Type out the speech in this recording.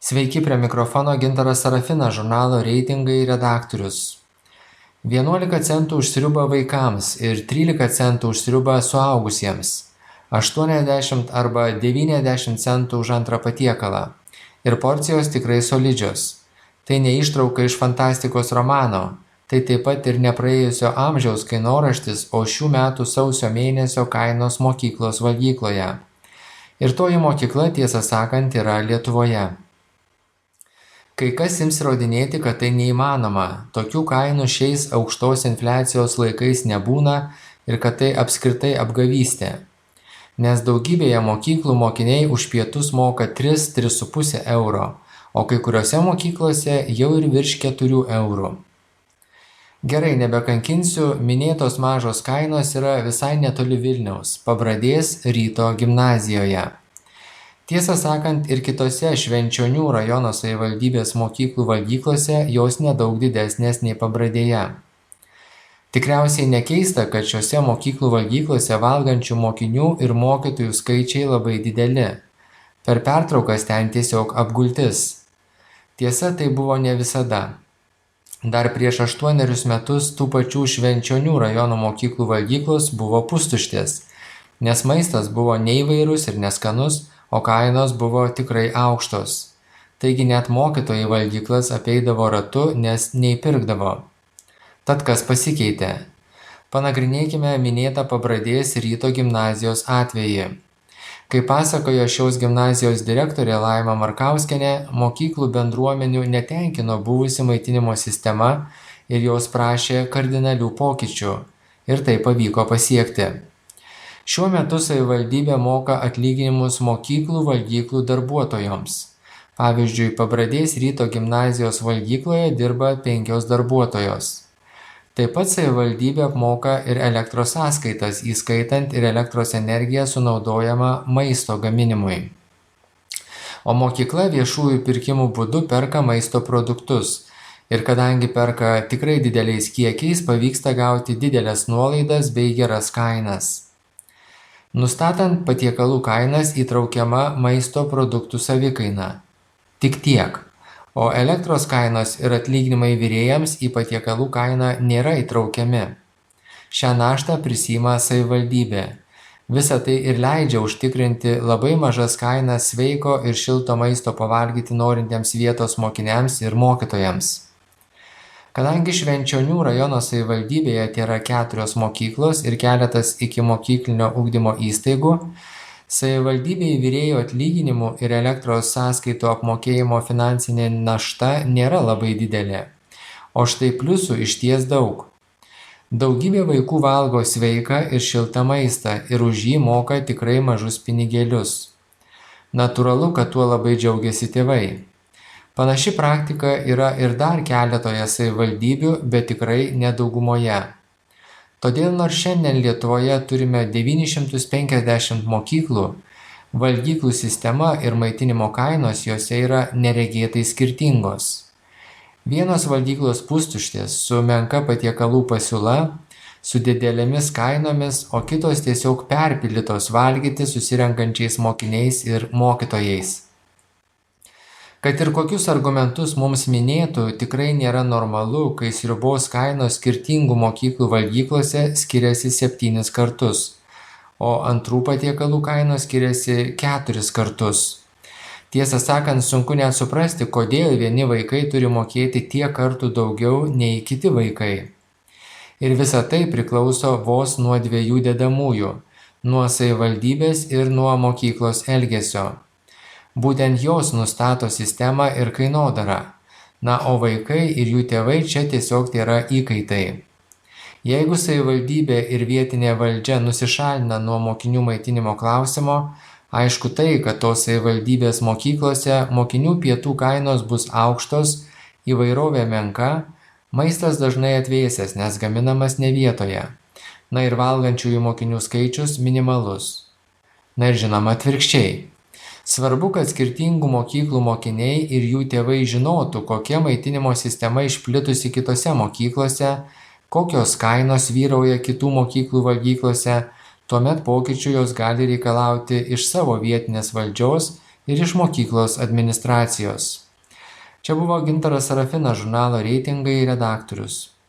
Sveiki, prie mikrofono Gintaras Sarafinas, žurnalo Reitingai redaktorius. 11 centų už sriubą vaikams ir 13 centų už sriubą suaugusiems. 80 arba 90 centų už antrą patiekalą. Ir porcijos tikrai solidžios. Tai ne ištrauka iš fantastikos romano. Tai taip pat ir nepraėjusio amžiaus kainoraštis, o šių metų sausio mėnesio kainos mokyklos valgykloje. Ir toji mokykla, tiesą sakant, yra Lietuvoje. Kai kas ims įrodinėti, kad tai neįmanoma, tokių kainų šiais aukštos infliacijos laikais nebūna ir kad tai apskritai apgavystė. Nes daugybėje mokyklų mokiniai už pietus moka 3–3,5 euro, o kai kuriuose mokyklose jau ir virš 4 eurų. Gerai, nebekankinsiu, minėtos mažos kainos yra visai netoli Vilniaus, Pabradės Ryto gimnazijoje. Tiesą sakant, ir kitose Švenčionių rajono savivaldybės mokyklų valgyklose jos nedaug didesnės nei Pabradėje. Tikriausiai nekeista, kad šiuose mokyklų valgyklose valgančių mokinių ir mokytojų skaičiai labai dideli. Per pertraukas ten tiesiog apgultis. Tiesa, tai buvo ne visada. Dar prieš 8 metus tų pačių Švenčionių rajono mokyklų valgyklos buvo pustuštės, nes maistas buvo neįvairus ir neskanus, o kainos buvo tikrai aukštos. Taigi net mokytojai valgyklas apeidavo ratu, nes neįpirkdavo. Tad kas pasikeitė? Panagrinėkime minėtą Pabradės Ryto gimnazijos atvejį. Kaip pasakojo šios gimnazijos direktorė Laima Markauskienė, mokyklų bendruomenių netenkino buvusi maitinimo sistema ir jos prašė kardinalių pokyčių. Ir tai pavyko pasiekti. Šiuo metu savivaldybė moka atlyginimus mokyklų valgyklų darbuotojoms. Pavyzdžiui, Pabradės Ryto gimnazijos valgykloje dirba 5 darbuotojos. Taip pat savivaldybė apmoka ir elektros sąskaitas, įskaitant ir elektros energiją sunaudojamą maisto gaminimui. O mokykla viešųjų pirkimų būdu perka maisto produktus. Ir kadangi perka tikrai dideliais kiekiais, pavyksta gauti didelės nuolaidas bei geras kainas. Nustatant patiekalų kainas įtraukiama maisto produktų savikaina. Tik tiek. O elektros kainos ir atlyginimai virėjams į patiekalų kainą nėra įtraukiami. Šią naštą prisiima savivaldybė. Visa tai ir leidžia užtikrinti labai mažas kainas sveiko ir šilto maisto pavalgyti norintiems vietos mokiniams ir mokytojams. Kadangi Švenčionių rajono savivaldybėje tėra 4 mokyklos ir keletas ikimokyklinio ugdymo įstaigų, savivaldybei virėjų atlyginimų ir elektros sąskaitų apmokėjimo finansinė našta nėra labai didelė, o štai pliusų išties daug. Daugybė vaikų valgo sveiką ir šiltą maistą ir už jį moka tikrai mažus pinigėlius. Natūralu, kad tuo labai džiaugiasi tėvai. Panaši praktika yra ir dar keletoje savivaldybių, bet tikrai nedaugumoje. Todėl nors šiandien Lietuvoje turime 950 mokyklų, valgyklų sistema ir maitinimo kainos jose yra neregėtai skirtingos. Vienos valgyklos pustuštės su menka patiekalų pasiūla, su didelėmis kainomis, o kitos tiesiog perpildytos valgyti susirenkančiais mokiniais ir mokytojais. Kad ir kokius argumentus mums minėtų, tikrai nėra normalu, kai sriubos kainos skirtingų mokyklų valgyklose skiriasi 7 kartus, o antrų patiekalų kainos skiriasi 4 kartus. Tiesą sakant, sunku net suprasti, kodėl vieni vaikai turi mokėti tiek kartų daugiau nei kiti vaikai. Ir visa tai priklauso vos nuo 2 dedamųjų – nuo savivaldybės ir nuo mokyklos elgesio. Būtent jos nustato sistemą ir kainodarą. Na, o vaikai ir jų tėvai čia tiesiog yra įkaitai. Jeigu savivaldybė ir vietinė valdžia nusišalina nuo mokinių maitinimo klausimo, aišku tai, kad tos savivaldybės mokyklose mokinių pietų kainos bus aukštos, įvairovė menka, maistas dažnai atvėsęs, nes gaminamas ne vietoje. Na ir valgančiųjų mokinių skaičius minimalus. Na ir žinoma atvirkščiai. Svarbu, kad skirtingų mokyklų mokiniai ir jų tėvai žinotų, kokia maitinimo sistema išplitusi kitose mokyklose, kokios kainos vyrauja kitų mokyklų valgyklose, tuomet pokyčių jos gali reikalauti iš savo vietinės valdžios ir iš mokyklos administracijos. Čia buvo Gintaras Sarafinas, žurnalo Reitingai redaktorius.